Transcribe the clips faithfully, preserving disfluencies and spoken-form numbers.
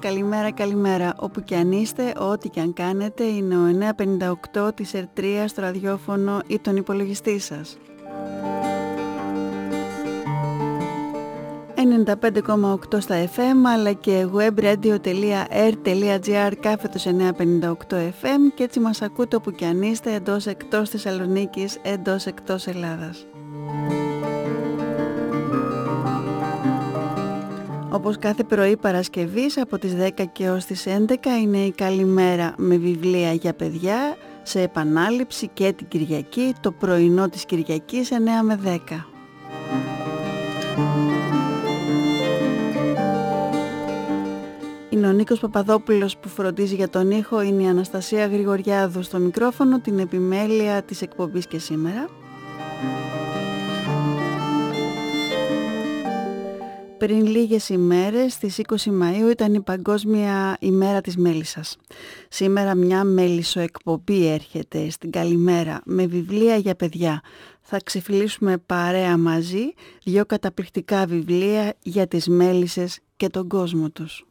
καλημέρα, καλημέρα. Όπου και αν είστε, ό,τι και αν κάνετε, είναι ο εννιακόσια πενήντα οκτώ της Ερτρίας στο ραδιόφωνο ή τον υπολογιστή σας. ενενήντα πέντε κόμμα οκτώ στα εφ εμ αλλά και webradio.air.gr κάθετος εννιακόσια πενήντα οκτώ εφ εμ και έτσι μας ακούτε όπου και αν είστε, εντός εκτός Θεσσαλονίκης, εντός εκτός Ελλάδας. Όπως κάθε πρωί Παρασκευής από τις δέκα και ως τις έντεκα είναι η καλημέρα με βιβλία για παιδιά σε επανάληψη και την Κυριακή, το πρωινό της Κυριακής εννιά με δέκα. Είναι ο Νίκος Παπαδόπουλος που φροντίζει για τον ήχο, είναι η Αναστασία Γρηγοριάδου στο μικρόφωνο, την επιμέλεια της εκπομπής και σήμερα. Πριν λίγες ημέρες, στις είκοσι Μαΐου, ήταν η Παγκόσμια ημέρα της Μέλισσας. Σήμερα μια μέλισσοεκπομπή έρχεται στην καλημέρα με βιβλία για παιδιά. Θα ξεφυλίσουμε παρέα μαζί δύο καταπληκτικά βιβλία για τις μέλισσες και τον κόσμο τους.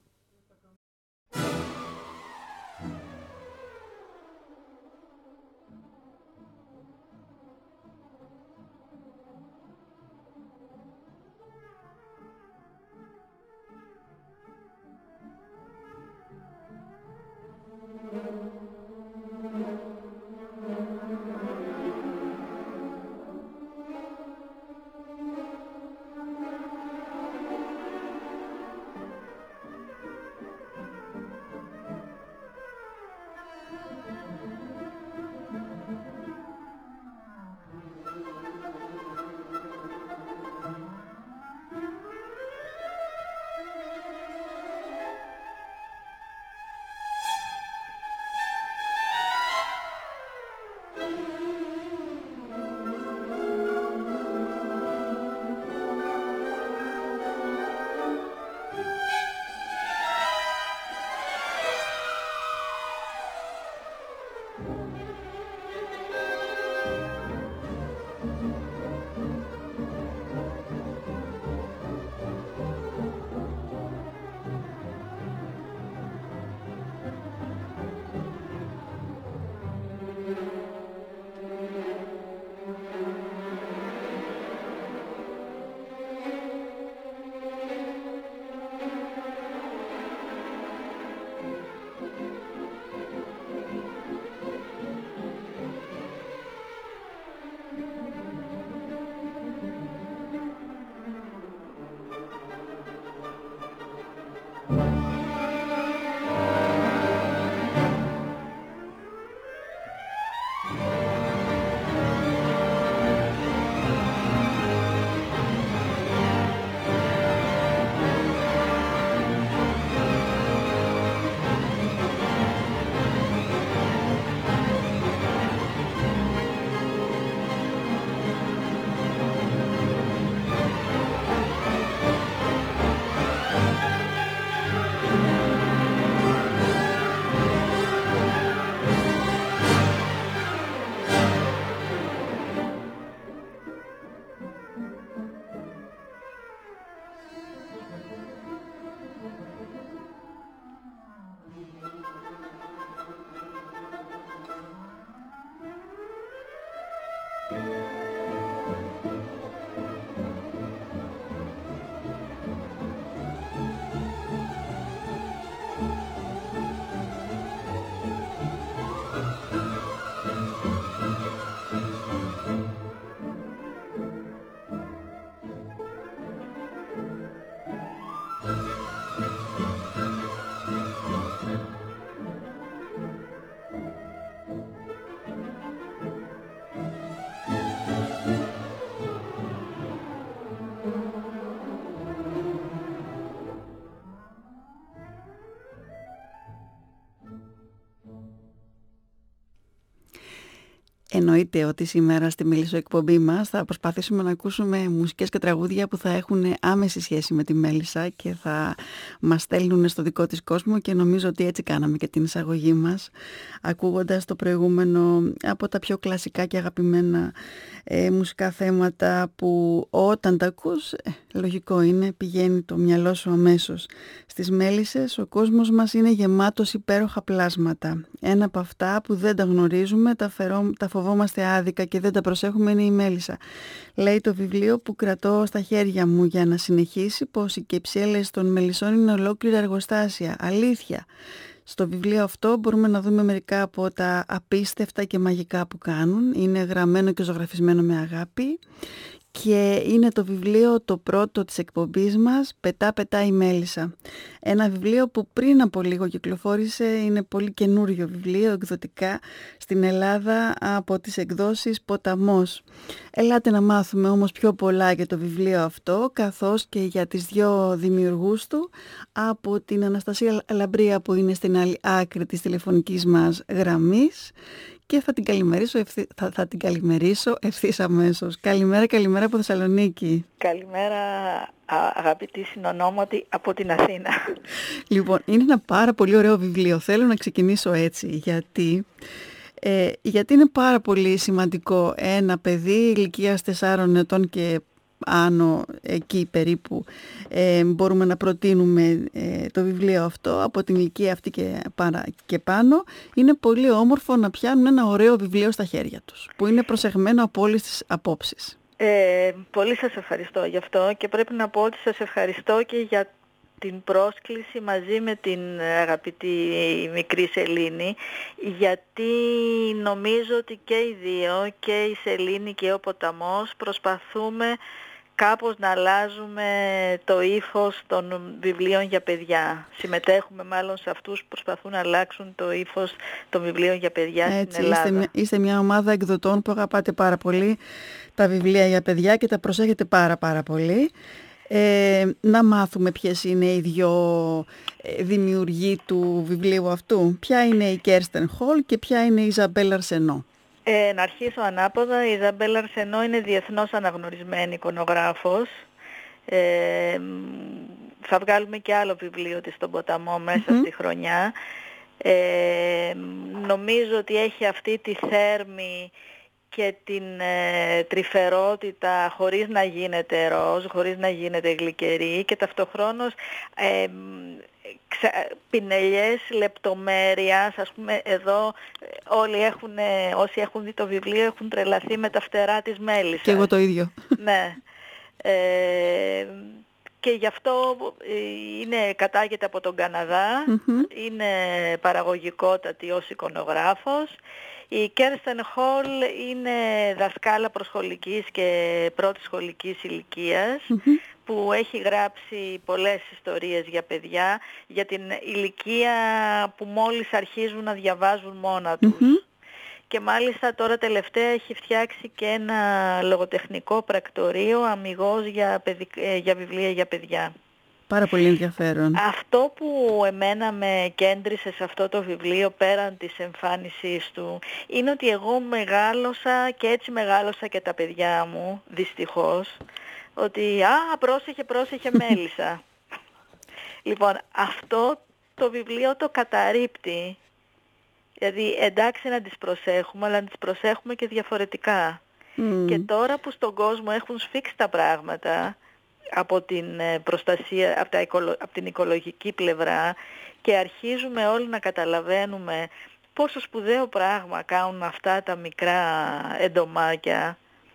Εννοείται ότι σήμερα στη μελισσοεκπομπή μας θα προσπαθήσουμε να ακούσουμε μουσικές και τραγούδια που θα έχουν άμεση σχέση με τη μέλισσα και θα μας στέλνουν στο δικό της κόσμο, και νομίζω ότι έτσι κάναμε και την εισαγωγή μας, ακούγοντας το προηγούμενο από τα πιο κλασικά και αγαπημένα ε, μουσικά θέματα που όταν τα ακούς, ε, λογικό είναι, πηγαίνει το μυαλό σου αμέσως. Στις μέλισσες ο κόσμος μας είναι γεμάτος υπέροχα πλάσματα. Ένα από αυτά που δεν τα γνωρίζουμε, τα, φερό, τα φοβόμαστε άδικα και δεν τα προσέχουμε, είναι η μέλισσα. Λέει το βιβλίο που κρατώ στα χέρια μου για να συνεχίσει πως οι κεψέλες των μελισσών είναι ολόκληρα εργοστάσια. Αλήθεια. Στο βιβλίο αυτό μπορούμε να δούμε μερικά από τα απίστευτα και μαγικά που κάνουν. Είναι γραμμένο και ζωγραφισμένο με αγάπη. Και είναι το βιβλίο το πρώτο της εκπομπής μας, «Πετά πετά η μέλισσα». Ένα βιβλίο που πριν από λίγο κυκλοφόρησε, είναι πολύ καινούριο βιβλίο, εκδοτικά στην Ελλάδα από τις εκδόσεις Ποταμός. Ελάτε να μάθουμε όμως πιο πολλά για το βιβλίο αυτό, καθώς και για τις δυο δημιουργούς του, από την Αναστασία Λαμπρία που είναι στην άλλη άκρη της τηλεφωνικής μας γραμμής. Και θα την καλημερίσω, ευθύ, θα, θα την καλημερίσω ευθύς αμέσως. Καλημέρα, καλημέρα από Θεσσαλονίκη. Καλημέρα αγαπητοί συνονόματοι από την Αθήνα. Λοιπόν, είναι ένα πάρα πολύ ωραίο βιβλίο. Θέλω να ξεκινήσω έτσι, γιατί, ε, γιατί είναι πάρα πολύ σημαντικό ένα παιδί ηλικίας τεσσάρων ετών και άνω, εκεί περίπου, ε, μπορούμε να προτείνουμε ε, το βιβλίο αυτό, από την ηλικία αυτή και, παρα, και πάνω. Είναι πολύ όμορφο να πιάνουν ένα ωραίο βιβλίο στα χέρια τους, που είναι προσεγμένο από όλες τις απόψεις. Ε, πολύ σας ευχαριστώ γι' αυτό, και πρέπει να πω ότι σας ευχαριστώ και για την πρόσκληση μαζί με την αγαπητή μικρή Σελήνη, γιατί νομίζω ότι και οι δύο, και η Σελήνη και ο Ποταμός, προσπαθούμε κάπως να αλλάζουμε το ύφος των βιβλίων για παιδιά. Συμμετέχουμε μάλλον σε αυτούς που προσπαθούν να αλλάξουν το ύφος των βιβλίων για παιδιά. Έτσι, στην Ελλάδα. Είστε, είστε μια ομάδα εκδοτών που αγαπάτε πάρα πολύ τα βιβλία για παιδιά και τα προσέχετε πάρα πάρα πολύ. Ε, να μάθουμε ποιες είναι οι δυο δημιουργοί του βιβλίου αυτού. Ποια είναι η Κέρστεν Χολ και ποια είναι η Ιζαμπέλ Αρσενό. Ε, να αρχίσω ανάποδα. Η Ιζαμπέλ Αρσενό είναι διεθνώς αναγνωρισμένη εικονογράφος. Ε, θα βγάλουμε και άλλο βιβλίο της στον Ποταμό μέσα mm-hmm. στη χρονιά. Ε, νομίζω ότι έχει αυτή τη θέρμη και την ε, τρυφερότητα, χωρίς να γίνεται ροζ, χωρίς να γίνεται γλυκερή, και ταυτοχρόνως ε, ξα, πινελιές λεπτομέρειας. Ας πούμε εδώ όλοι έχουν, όσοι έχουν δει το βιβλίο έχουν τρελαθεί με τα φτερά της μέλισσας. Και εγώ το ίδιο. Ναι. Ε, και γι' αυτό είναι, κατάγεται από τον Καναδά, mm-hmm. είναι παραγωγικότατη ως εικονογράφος. Η Κέρστεν Χολ είναι δασκάλα προσχολικής και πρώτης σχολικής ηλικίας, mm-hmm. που έχει γράψει πολλές ιστορίες για παιδιά, για την ηλικία που μόλις αρχίζουν να διαβάζουν μόνα τους. Mm-hmm. Και μάλιστα τώρα τελευταία έχει φτιάξει και ένα λογοτεχνικό πρακτορείο αμιγώς για, παιδι... για βιβλία για παιδιά. Πάρα πολύ ενδιαφέρον. Αυτό που εμένα με κέντρισε σε αυτό το βιβλίο, πέραν της εμφάνισής του, είναι ότι εγώ μεγάλωσα, και έτσι μεγάλωσα και τα παιδιά μου, δυστυχώς, ότι «Α, πρόσεχε, πρόσεχε μέλισσα». Λοιπόν, αυτό το βιβλίο το καταρρίπτει. Δηλαδή, εντάξει να τις προσέχουμε, αλλά να τις προσέχουμε και διαφορετικά. Mm. Και τώρα που στον κόσμο έχουν σφίξει τα πράγματα από την προστασία, από, τα οικολο, από την οικολογική πλευρά, και αρχίζουμε όλοι να καταλαβαίνουμε πόσο σπουδαίο πράγμα κάνουν αυτά τα μικρά εντομάκια,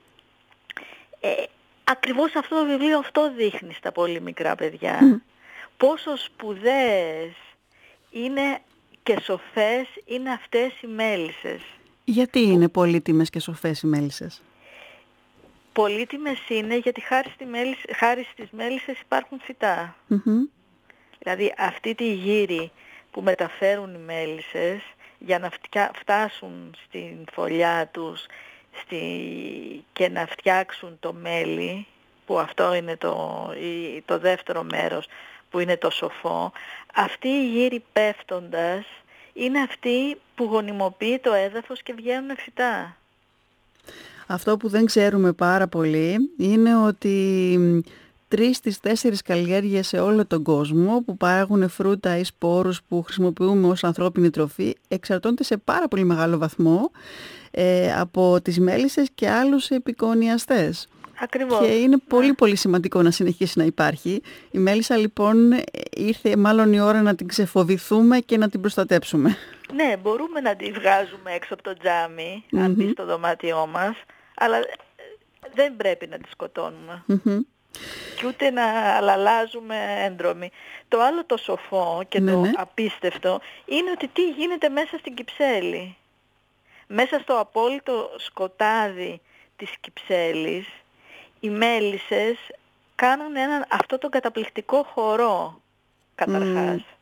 ε, ακριβώς αυτό το βιβλίο αυτό δείχνει στα πολύ μικρά παιδιά. Mm. Πόσο σπουδαίες είναι και σοφές είναι αυτές οι μέλισσες. Γιατί είναι πολύτιμες και σοφές οι μέλισσες? Πολύτιμες είναι γιατί χάρη, στη μέλισσα, χάρη στις μέλισσες υπάρχουν φυτά. Mm-hmm. Δηλαδή αυτή τη γύρι που μεταφέρουν οι μέλισσες για να φτάσουν στην φωλιά τους στη, και να φτιάξουν το μέλι, που αυτό είναι το, το δεύτερο μέρος που είναι το σοφό, αυτή η γύρι πέφτοντας είναι αυτή που γονιμοποιεί το έδαφος και βγαίνουν φυτά. Αυτό που δεν ξέρουμε πάρα πολύ είναι ότι τρεις στις τέσσερις καλλιέργειες σε όλο τον κόσμο που παράγουν φρούτα ή σπόρους που χρησιμοποιούμε ως ανθρώπινη τροφή εξαρτώνται σε πάρα πολύ μεγάλο βαθμό ε, από τις μέλισσες και άλλους επικονιαστές. Ακριβώς. Και είναι πολύ ναι. πολύ σημαντικό να συνεχίσει να υπάρχει. Η μέλισσα λοιπόν ήρθε μάλλον η ώρα να την ξεφοβηθούμε και να την προστατέψουμε. Ναι, μπορούμε να τη βγάζουμε έξω από το τζάμι, mm-hmm. αν μπει στο δωμάτιό μας, αλλά δεν πρέπει να τη σκοτώνουμε. Mm-hmm. Και ούτε να αλλάζουμε έντρομοι. Το άλλο το σοφό και ναι, το ναι. απίστευτο είναι ότι τι γίνεται μέσα στην Κυψέλη. Μέσα στο απόλυτο σκοτάδι της Κυψέλης, οι μέλισσες κάνουν έναν, αυτό τον καταπληκτικό χορό, καταρχάς. Mm.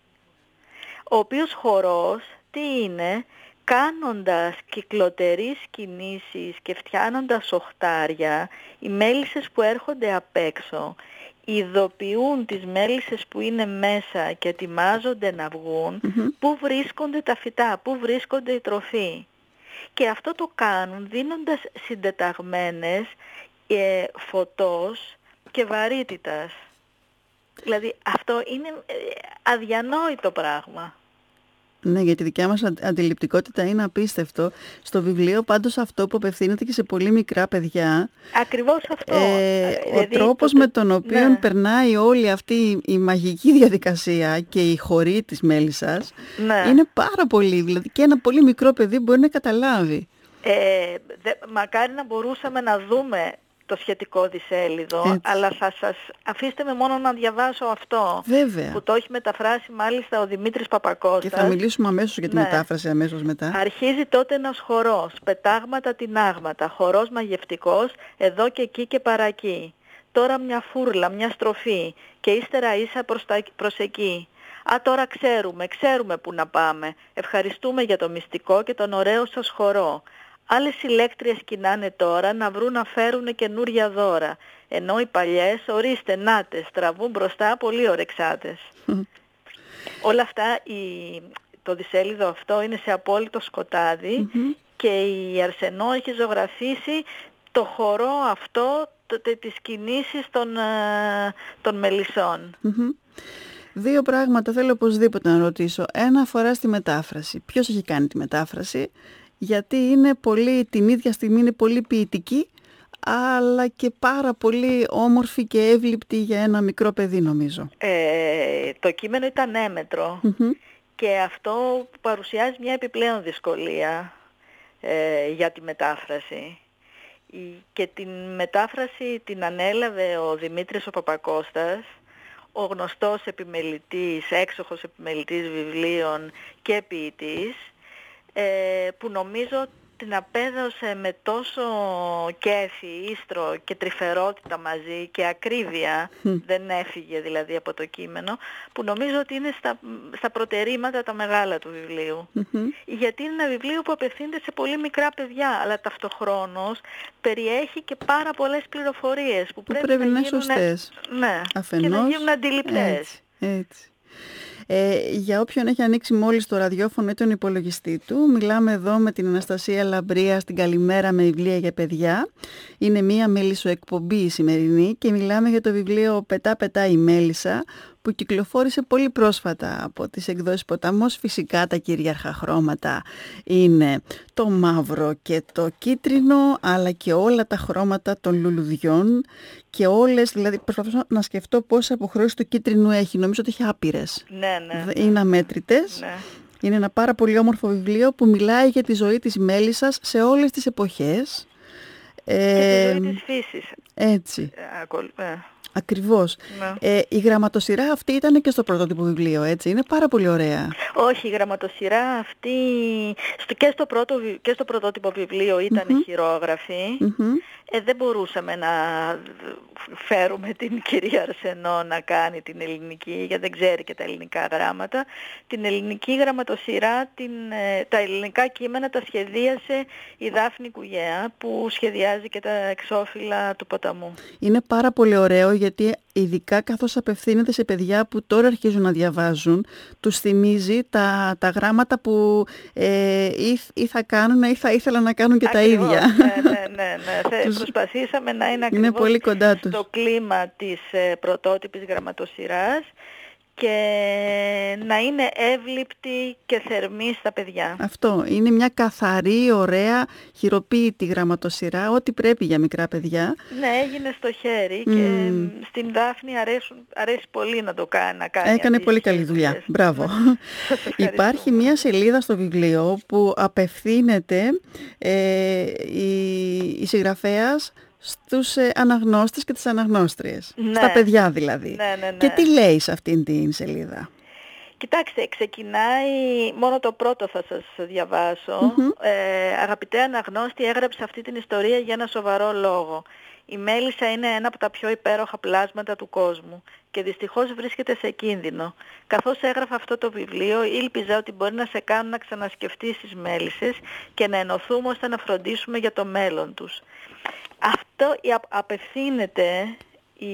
Ο οποίος χορός, τι είναι, κάνοντας κυκλοτερείς κινήσεις και φτιάνοντας οχτάρια, οι μέλισσες που έρχονται απ' έξω ειδοποιούν τις μέλισσες που είναι μέσα και ετοιμάζονται να βγουν, mm-hmm. πού βρίσκονται τα φυτά, πού βρίσκονται οι τροφοί. Και αυτό το κάνουν δίνοντας συντεταγμένες ε, φωτός και βαρύτητας. Δηλαδή αυτό είναι αδιανόητο πράγμα. Ναι, γιατί η δικιά μας αντιληπτικότητα είναι απίστευτο. Στο βιβλίο πάντως αυτό που απευθύνεται και σε πολύ μικρά παιδιά. Ακριβώς αυτό. Ε, δηλαδή, ο τρόπος το... με τον οποίο ναι. περνάει όλη αυτή η μαγική διαδικασία και η χορή της μέλισσας ναι. είναι πάρα πολύ. Δηλαδή και ένα πολύ μικρό παιδί μπορεί να καταλάβει. Ε, δε, μακάρι να μπορούσαμε να δούμε το σχετικό δισέλιδο, έτσι. Αλλά θα σας αφήστε με μόνο να διαβάσω αυτό. Βέβαια. Που το έχει μεταφράσει μάλιστα ο Δημήτρης Παπακώστας. Και θα μιλήσουμε αμέσως για τη ναι. μετάφραση αμέσως μετά. Αρχίζει τότε ένας χορός, πετάγματα τινάγματα, χορός μαγευτικός, εδώ και εκεί και παρακεί. Τώρα μια φούρλα, μια στροφή και ύστερα ίσα προς, τα, προς εκεί. Α, τώρα ξέρουμε, ξέρουμε που να πάμε. Ευχαριστούμε για το μυστικό και τον ωραίο σας χορό. Άλλες συλλέκτριες κοινάνε τώρα να βρουν να φέρουν καινούρια δώρα. Ενώ οι παλιές, ορίστε, νάτες, τραβούν μπροστά πολύ ωρεξάτες. Όλα αυτά, η, το δισέλιδο αυτό είναι σε απόλυτο σκοτάδι mm-hmm. και η Αρσενό έχει ζωγραφίσει το χορό αυτό, το, το, τις κινήσεις των, των μελισσών. Mm-hmm. Δύο πράγματα θέλω οπωσδήποτε να ρωτήσω. Ένα αφορά στη μετάφραση. Ποιος έχει κάνει τη μετάφραση? Γιατί είναι πολύ, την ίδια στιγμή είναι πολύ ποιητική, αλλά και πάρα πολύ όμορφη και εύληπτη για ένα μικρό παιδί, νομίζω. Ε, το κείμενο ήταν έμετρο mm-hmm. και αυτό παρουσιάζει μια επιπλέον δυσκολία ε, για τη μετάφραση. Και την μετάφραση την ανέλαβε ο Δημήτρης ο Παπακώστας, ο γνωστός επιμελητής, έξοχος επιμελητής βιβλίων και ποιητής, που νομίζω την απέδωσε με τόσο κέφι, ίστρο και τρυφερότητα μαζί και ακρίβεια, mm. δεν έφυγε δηλαδή από το κείμενο, που νομίζω ότι είναι στα, στα προτερήματα τα μεγάλα του βιβλίου. Mm-hmm. Γιατί είναι ένα βιβλίο που απευθύνεται σε πολύ μικρά παιδιά, αλλά ταυτοχρόνως περιέχει και πάρα πολλές πληροφορίες που, που πρέπει, πρέπει να, να είναι γίνουν, σωστές. Ναι, αφενός, και να γίνουν αντιληπτές. Έτσι, έτσι. Ε, για όποιον έχει ανοίξει μόλις το ραδιόφωνο ή τον υπολογιστή του, μιλάμε εδώ με την Αναστασία Λαμπρία στην Καλημέρα με βιβλία για παιδιά. Είναι μία μελισσοεκπομπή η σημερινή και μιλάμε για το βιβλίο «Πετά πετά η μέλισσα» που κυκλοφόρησε πολύ πρόσφατα από τις εκδόσεις Ποταμός. Φυσικά τα κυρίαρχα χρώματα είναι το μαύρο και το κίτρινο, αλλά και όλα τα χρώματα των λουλουδιών και όλες, δηλαδή προσπαθώ να σκεφτώ πόσες αποχρώσεις του κίτρινου έχει. Νομίζω ότι έχει άπειρες. Ναι, ναι. Είναι αμέτρητες. Ναι. Είναι ένα πάρα πολύ όμορφο βιβλίο που μιλάει για τη ζωή της μέλισσας σε όλες τις εποχές. Και ε, τη ζωή της φύσης. Έτσι. Ε, Ακριβώς. Ναι. Ε, η γραμματοσυρά αυτή ήταν και στο πρωτότυπο βιβλίο, έτσι. Είναι πάρα πολύ ωραία. Όχι, η γραμματοσυρά αυτή και στο, πρώτο, και στο πρωτότυπο βιβλίο ήταν mm-hmm. χειρόγραφη. Mm-hmm. Ε, δεν μπορούσαμε να φέρουμε την κυρία Αρσενό να κάνει την ελληνική, γιατί δεν ξέρει και τα ελληνικά γράμματα. Την ελληνική γραμματοσυρά, την, τα ελληνικά κείμενα τα σχεδίασε η Δάφνη Κουγέα, που σχεδιάζει και τα εξώφυλλα του Ποταμού. Είναι πάρα πολύ ωραίο, γιατί ειδικά καθώς απευθύνεται σε παιδιά που τώρα αρχίζουν να διαβάζουν, τους θυμίζει τα, τα γράμματα που ε, ή, ή θα κάνουν ή θα ήθελαν να κάνουν και Ακριβώς, τα ίδια. ναι, ναι, ναι, ναι. Τους... Προσπαθήσαμε να είναι είναι ακριβώς πολύ κοντά τους. στο κλίμα της ε, πρωτότυπης γραμματοσυράς και να είναι εύληπτη και θερμή στα παιδιά. Αυτό, είναι μια καθαρή, ωραία, χειροποίητη γραμματοσυρά, ό,τι πρέπει για μικρά παιδιά. Ναι, έγινε στο χέρι Mm. και στην Δάφνη αρέσουν, αρέσει πολύ να το κάνει. Να κάνει Έκανε πολύ καλή τις δουλειά. δουλειές. Μπράβο. Υπάρχει μια σελίδα στο βιβλίο που απευθύνεται ε, η, η συγγραφέας στους ε, αναγνώστες και τις αναγνώστριες. Ναι. Στα παιδιά δηλαδή. Ναι, ναι, ναι. Και τι λέει σε αυτήν την σελίδα? Κοιτάξτε, ξεκινάει, μόνο το πρώτο θα σας διαβάσω. Mm-hmm. Ε, αγαπητέ αναγνώστη, έγραψε αυτή την ιστορία για ένα σοβαρό λόγο. Η μέλισσα είναι ένα από τα πιο υπέροχα πλάσματα του κόσμου και δυστυχώς βρίσκεται σε κίνδυνο. Καθώς έγραφα αυτό το βιβλίο, ήλπιζα ότι μπορεί να σε κάνουν να ξανασκεφτείς τις μέλισσες και να ενωθούμε ώστε να φροντίσουμε για το μέλλον τους. Αυτό απευθύνεται η,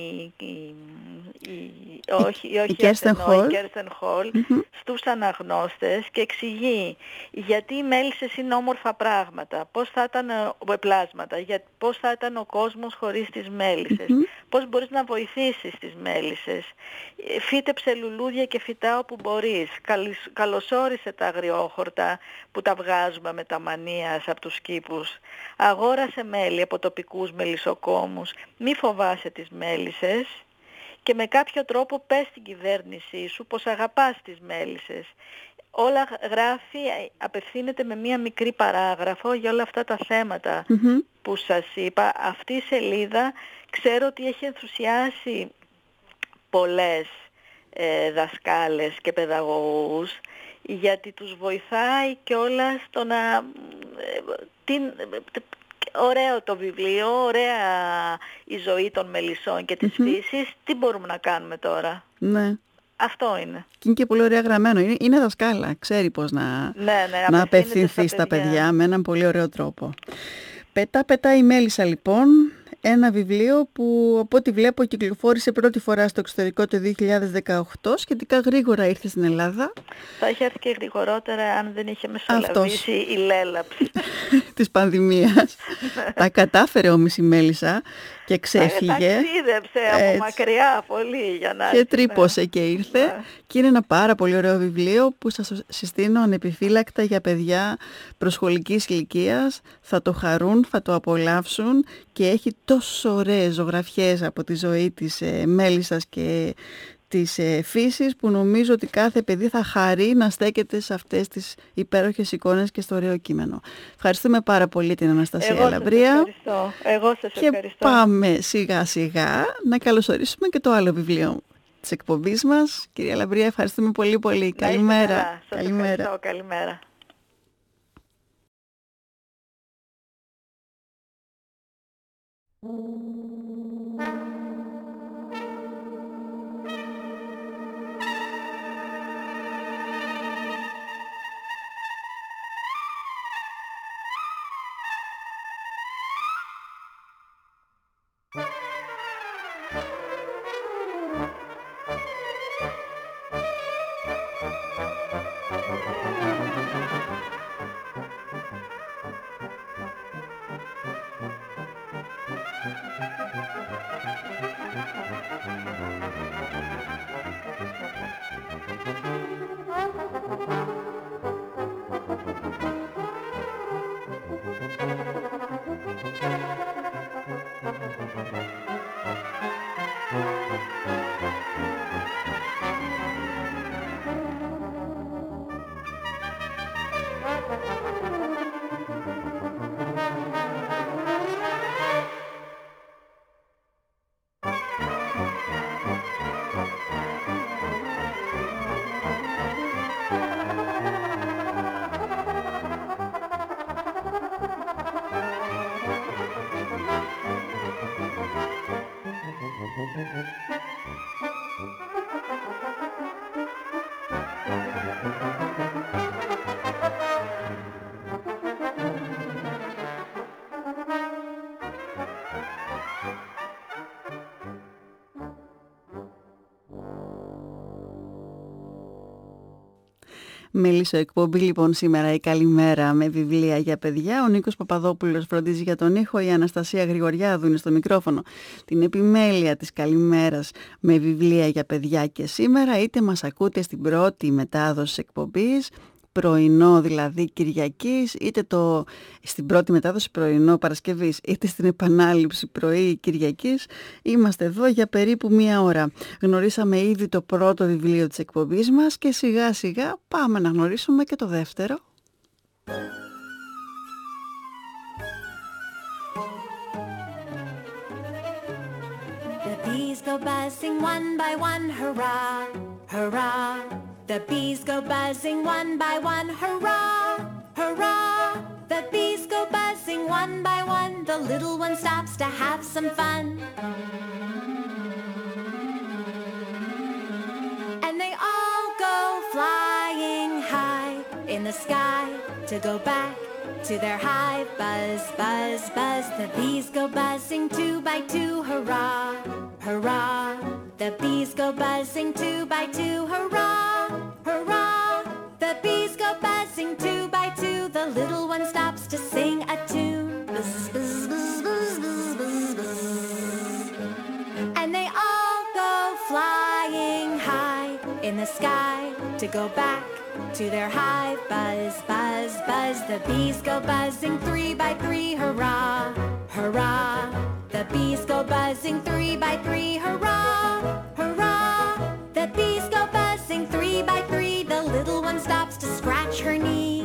η, η, όχι, η, όχι η Κέρστεν Χολ mm-hmm. στους αναγνώστες και εξηγεί γιατί οι μέλισσες είναι όμορφα πράγματα, πώς θα ήταν πλάσματα, για, πώς θα ήταν ο κόσμος χωρίς τις μέλισσες, mm-hmm. πώς μπορείς να βοηθήσεις τις μέλισσες. Φύτεψε λουλούδια και φυτά όπου μπορείς. Καλωσόρισε τα αγριόχορτα που τα βγάζουμε με τα μανίας από τους κήπους. Αγόρασε μέλι από τοπικούς μελισσοκόμους. Μη φοβάσαι τις μέλισσες και με κάποιο τρόπο πες στην κυβέρνησή σου πως αγαπάς τις μέλισσες. Όλα γράφει, απευθύνεται με μία μικρή παράγραφο για όλα αυτά τα θέματα mm-hmm. που σας είπα. Αυτή η σελίδα ξέρω ότι έχει ενθουσιάσει πολλές ε, δασκάλες και παιδαγωγούς, γιατί τους βοηθάει και όλα στο να... Ε, την, ωραίο το βιβλίο, ωραία η ζωή των μελισσών και της mm-hmm. φύσης. Τι μπορούμε να κάνουμε τώρα? Ναι. Αυτό είναι. Και είναι και πολύ ωραία γραμμένο. Είναι, είναι δασκάλα. Ξέρει πώς να, ναι, ναι, να απευθυνθεί στα παιδιά. παιδιά με έναν πολύ ωραίο τρόπο. Πετά πετά η μέλισσα λοιπόν. Ένα βιβλίο που από ό,τι βλέπω κυκλοφόρησε πρώτη φορά στο εξωτερικό το δύο χιλιάδες δεκαοκτώ, σχετικά γρήγορα ήρθε στην Ελλάδα. Θα είχε έρθει και γρηγορότερα αν δεν είχε μεσολαβήσει η λέλαψη της πανδημίας. Τα κατάφερε όμως η μέλισσα και ξέφυγε. Ταξίδεψε από έτσι. μακριά πολύ για να... Και τρύπωσε και ήρθε. Ναι. Και είναι ένα πάρα πολύ ωραίο βιβλίο που σας συστήνω ανεπιφύλακτα για παιδιά προσχολικής ηλικίας. Θα το χαρούν, θα το απολαύσουν και έχει τόσο ωραίες ζωγραφιές από τη ζωή της ε, μέλισσας και της ε, φύσης που νομίζω ότι κάθε παιδί θα χαρεί να στέκεται σε αυτές τις υπέροχες εικόνες και στο ωραίο κείμενο. Ευχαριστούμε πάρα πολύ την Αναστασία Εγώ Λαμπρία. Σας ευχαριστώ. Εγώ σας και ευχαριστώ. πάμε σιγά σιγά να καλωσορίσουμε και το άλλο βιβλίο της εκπομπής μας. Κυρία Λαμπρία, ευχαριστούμε πολύ πολύ. Να καλημέρα. Σας καλημέρα. Ευχαριστώ. Καλημέρα. Μελισσοεκπομπή λοιπόν σήμερα η Καλημέρα με βιβλία για παιδιά. Ο Νίκος Παπαδόπουλος φροντίζει για τον ήχο, η Αναστασία Γρηγοριάδου είναι στο μικρόφωνο. Την επιμέλεια της Καλημέρας με βιβλία για παιδιά και σήμερα είτε μας ακούτε στην πρώτη μετάδοση εκπομπής, πρωινό δηλαδή Κυριακής, είτε το, στην πρώτη μετάδοση πρωινό Παρασκευής, είτε στην επανάληψη πρωί Κυριακής, είμαστε εδώ για περίπου μία ώρα. Γνωρίσαμε ήδη το πρώτο βιβλίο της εκπομπής μας και σιγά σιγά πάμε να γνωρίσουμε και το δεύτερο. The bees go buzzing one by one, hurrah, hurrah. The bees go buzzing one by one, hurrah, hurrah. The bees go buzzing one by one, the little one stops to have some fun. And they all go flying high in the sky to go back to their hive. Buzz, buzz, buzz. The bees go buzzing two by two, hurrah, hurrah. The bees go buzzing two by two, hurrah, hurrah. The bees go buzzing two by two, the little one stops to sing a tune. Buzz, buzz, buzz, buzz, buzz, buzz, buzz. And they all go flying high in the sky to go back to their hive. Buzz, buzz, buzz. The bees go buzzing three by three, hurrah, hurrah. The bees go buzzing three by three, hurrah, hurrah. The bees go buzzing three by three, the little one stops to scratch her knee.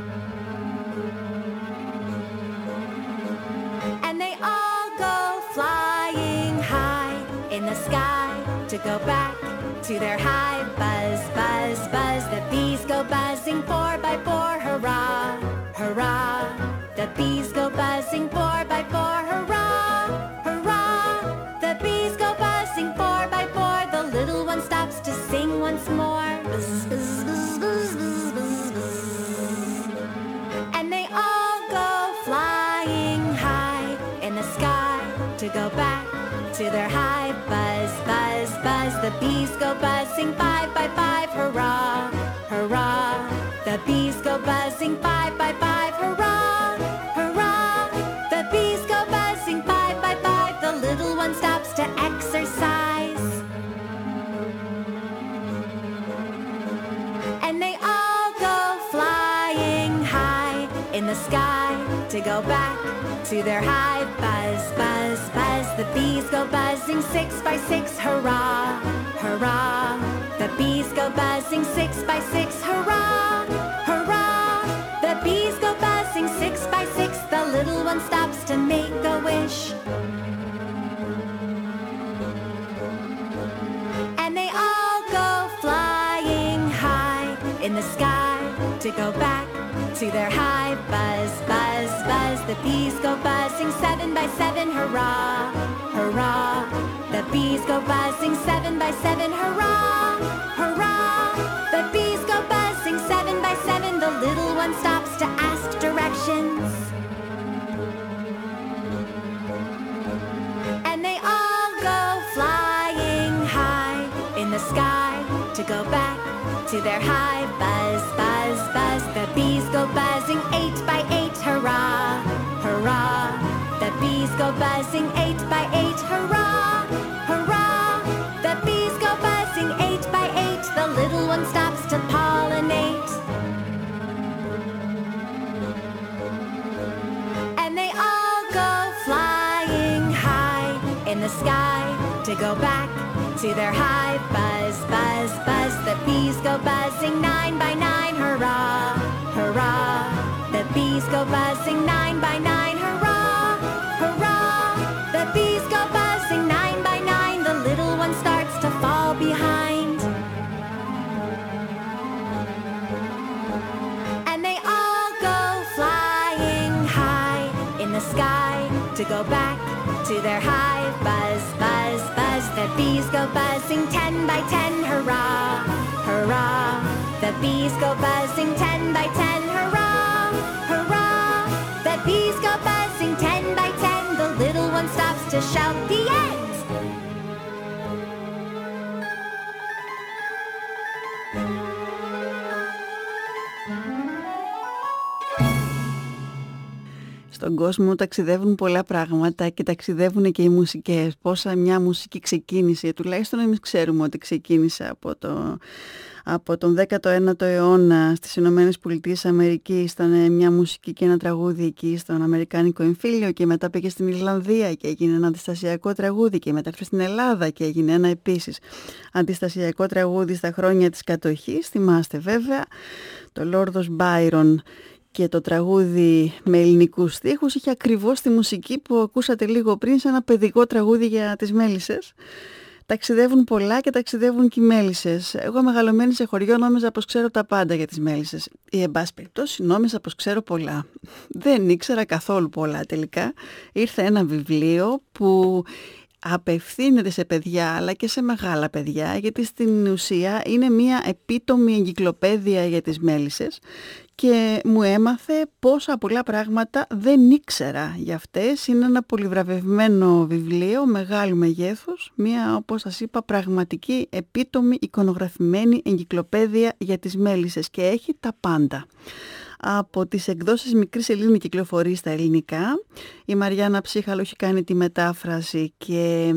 And they all go flying high in the sky to go back to their hive. Buzz, buzz, buzz. The bees go buzzing four by four, hurrah, hurrah. The bees go buzzing four by four, hurrah, hurrah. The bees go buzzing four by four, the little one stops to sing once more. Buzz, buzz, buzz, buzz, buzz, buzz, buzz. And they all go flying high in the sky to go back to their hive. Buzz, buzz, buzz. The bees go buzzing five by five, hurrah, hurrah. The bees go buzzing five by five, hurrah, hurrah. The bees go buzzing five by five, the little one stops to exercise. And they all go flying high in the sky to go back to their hive. Buzz, buzz, buzz. The bees go buzzing six by six, hurrah, hurrah. The bees go buzzing six by six, hurrah, hurrah. The bees go buzzing six by six, the little one stops to make a wish. And they all go flying high in the sky to go back to their hive. Buzz, buzz, buzz. The bees go buzzing seven by seven, hurrah, hurrah. The bees go buzzing seven by seven, hurrah, hurrah. The bees go buzzing seven by seven, the little one stops to ask directions. And they all go flying high in the sky to go back to their hive. Buzz, buzz, buzz. The bees go buzzing eight by eight, hurrah, hurrah. The bees go buzzing eight by eight, hurrah, hurrah. The bees go buzzing eight by eight, the little one stops to pollinate. And they all go flying high in the sky to go back to their hive. Buzz, buzz, buzz. The bees go buzzing nine by nine, hurrah, hurrah. The bees go buzzing nine by nine, hurrah, hurrah. The bees go buzzing nine by nine, the little one starts to fall behind. And they all go flying high in the sky to go back to their hive. Buzz, buzz, buzz. The bees go buzzing ten by ten, hurrah, hurrah. The bees go buzzing ten by ten, hurrah, hurrah. The bees go buzzing ten by ten, the little one stops to shout the end. κόσμο ταξιδεύουν πολλά πράγματα και ταξιδεύουν και οι μουσικές. Πόσα μια μουσική ξεκίνησε, τουλάχιστον εμείς ξέρουμε ότι ξεκίνησε από, το, από τον δέκατο ένατο αιώνα στις Ηνωμένες Πολιτείες Αμερικής. Ήταν μια μουσική και ένα τραγούδι εκεί στον Αμερικάνικο εμφύλιο και μετά πήγε στην Ιρλανδία και έγινε ένα αντιστασιακό τραγούδι και μετά ήρθε στην Ελλάδα και έγινε ένα επίσης αντιστασιακό τραγούδι στα χρόνια της κατοχής. Θυμάστε βέβαια το Λόρδος Μπάιρον και το τραγούδι με ελληνικούς στίχους είχε ακριβώς τη μουσική που ακούσατε λίγο πριν σε ένα παιδικό τραγούδι για τις μέλισσες. Ταξιδεύουν πολλά και ταξιδεύουν και οι μέλισσες. Εγώ μεγαλωμένη σε χωριό νόμιζα πως ξέρω τα πάντα για τις μέλισσες. Ή εν πάση περιπτώσει νόμιζα πως ξέρω πολλά. Δεν ήξερα καθόλου πολλά τελικά. Ήρθε ένα βιβλίο που απευθύνεται σε παιδιά αλλά και σε μεγάλα παιδιά, γιατί στην ουσία είναι μια επίτομη εγκυκλοπαίδεια για τις μέλισσες και μου έμαθε πόσα πολλά πράγματα δεν ήξερα για αυτές. Είναι ένα πολυβραβευμένο βιβλίο μεγάλου μεγέθους, μια, όπως σας είπα, πραγματική επίτομη εικονογραφημένη εγκυκλοπαίδεια για τις μέλισσες και έχει τα πάντα. Από τις εκδόσεις Μικρή Σελήνη κυκλοφορεί στα ελληνικά. Η Μαριάννα Ψύχαλο έχει κάνει τη μετάφραση και